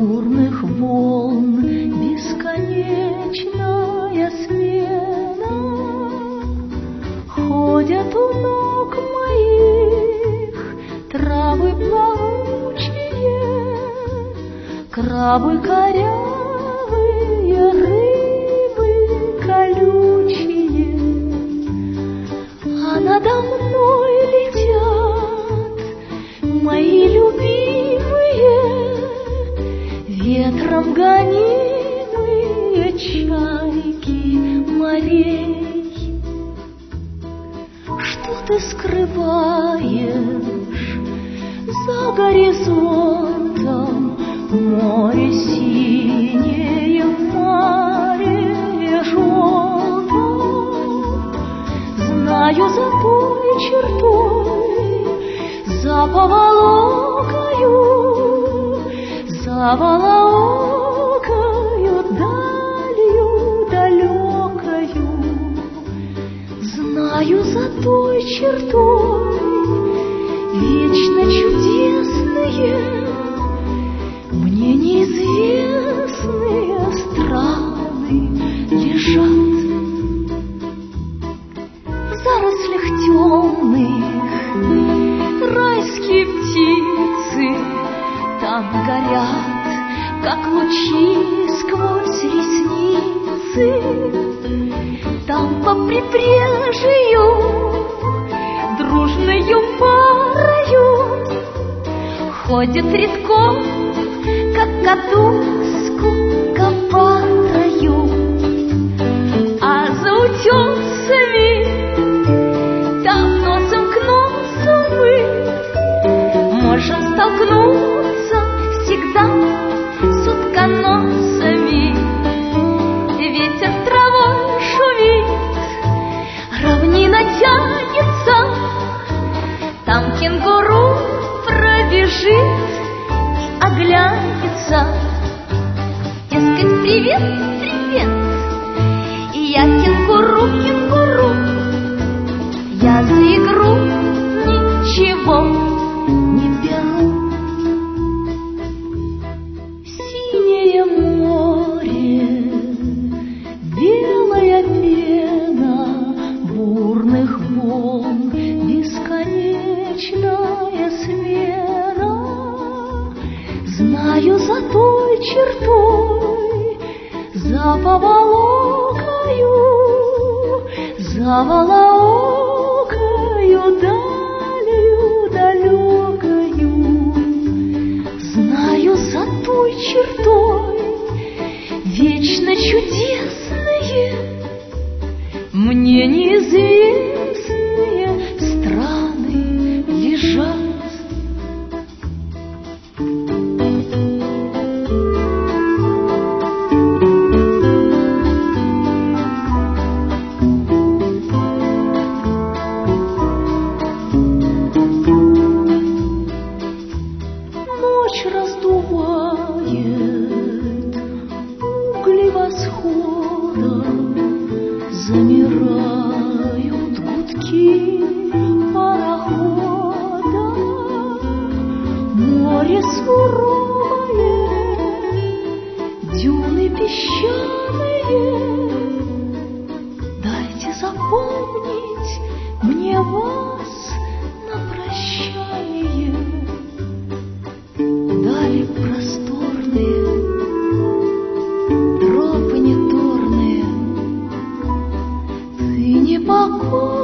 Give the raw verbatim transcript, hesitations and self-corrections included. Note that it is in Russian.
бурных волн бесконечная смена. Ходят у ног моих травы плавучие, крабы корявые, рыбы колючие, а надо мной летят мои любимые, ветром гонимые чайки морей. Что ты скрываешь за горизонтом? Море синее, море желтое. Знаю за той чертой, за поволокою, за волокою далью далекою. Знаю за той чертой вечно чудесные, мне неизвестные страны лежат. В зарослях темных райские птицы там горят, как лучи сквозь ресницы. Там по прибрежью дружною парою ходят редком, как катушку копарою. А за утесами там носом к носу мы можем столкнуться всегда с утконосами. Ветер травой шумит, равнина тянется, там кенгуру пробежит и оглянется. Дескать, привет, привет, и я кенгуру, кенгуру, я за игру ничего не беру. Синее море, белая пена бурных волн, бесконечная смена. Знаю за той чертой, за поволокою, за волокою далью далекою. Знаю за той чертой вечно чудесные, мне неизвестные страны лежат. Ночь раздувает угли восхода, замирают гудки парохода. Море суровое, дюны песчаные. Дайте запомнить мне вас на прощание. Дали просторные, тропы неторные, ты не покой.